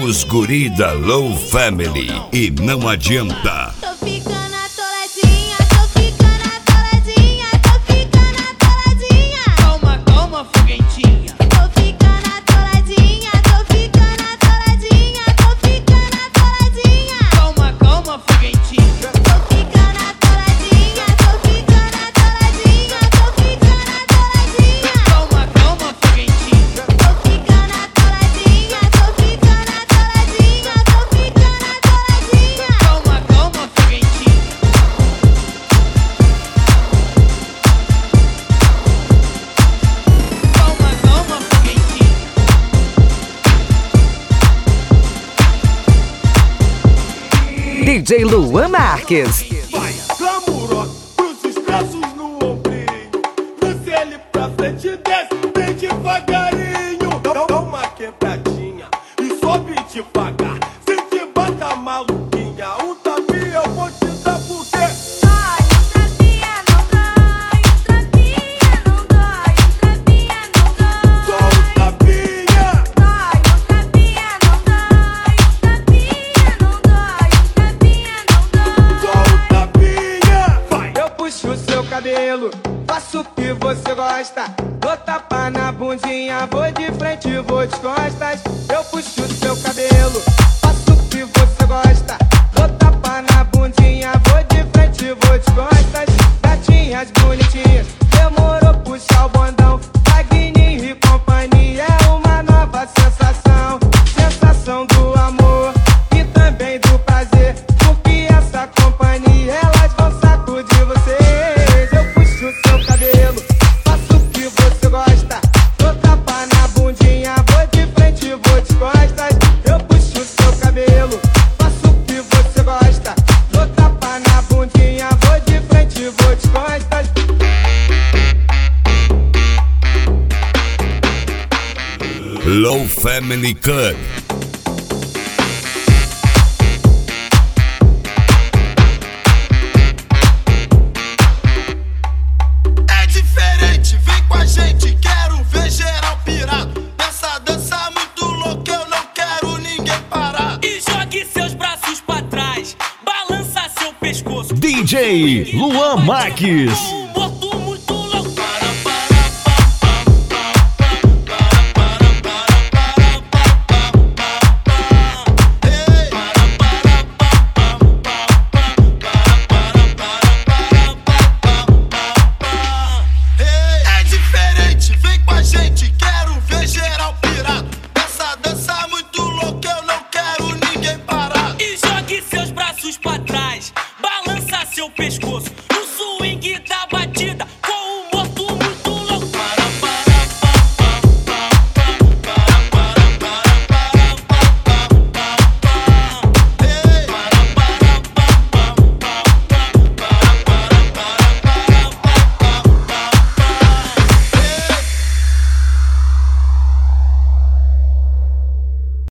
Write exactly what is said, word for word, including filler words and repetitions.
os guri da Low Family e não adianta. Tô ficando atoladinha, tô ficando atoladinha, tô ficando atoladinha. Calma, calma, foguentinha. Tô ficando atoladinha, tô ficando atoladinha, tô ficando atoladinha. Calma, calma, foguentinha. Tô ficando atoladinha, tô ficando atoladinha, tô ficando atoladinha. Calma, calma, foguentinha. Tô ficando atoladinha, tô ficando atoladinha, tô ficando atoladinha. Calma, calma, foguentinha. Calma, calma, foguentinha. D J Luan Marques. Glamour, cruz braços no ombrinho. Desce ele pra frente, desce bem devagarinho. Dá dá uma quebradinha e sobe devagar. Se te bata maluquinha, um tapinha eu vou te dar porque Dói, um trapinha não dói, um trapinha não dói, um trapinha não dói. só um tapinha. Dói, um trapinha não dói, um trapinha não dói, um trapinha não dói. Só um tapinha. Vai. Eu puxo o seu cabelo, faço o que você gosta. Dou tapa na bundinha, vou de frente, vou de costas. Eu puxo o seu cabelo, faço o que você gosta. Dou tapa na bundinha, vou de frente, vou de costas. Gatinhas bonitinhas, demorou puxar o bondão. Magninho e companhia é uma nova sensação. Sensação do amor e também do prazer. Porque essa companhia, elas vão sacudir vocês. Eu puxo o seu cabelo, faço o que você gosta. Dou tapa na bundinha, vou de frente, vou de costas. Eu puxo o seu cabelo, faço o que você gosta. Dou tapa na bundinha, vou de frente, vou de costas. Low Family Club. É diferente, vem com a gente, quero ver geral pirado. Nessa dança muito louca, eu não quero ninguém parar. E jogue seus braços pra trás, balança seu pescoço. D J Luan Marques.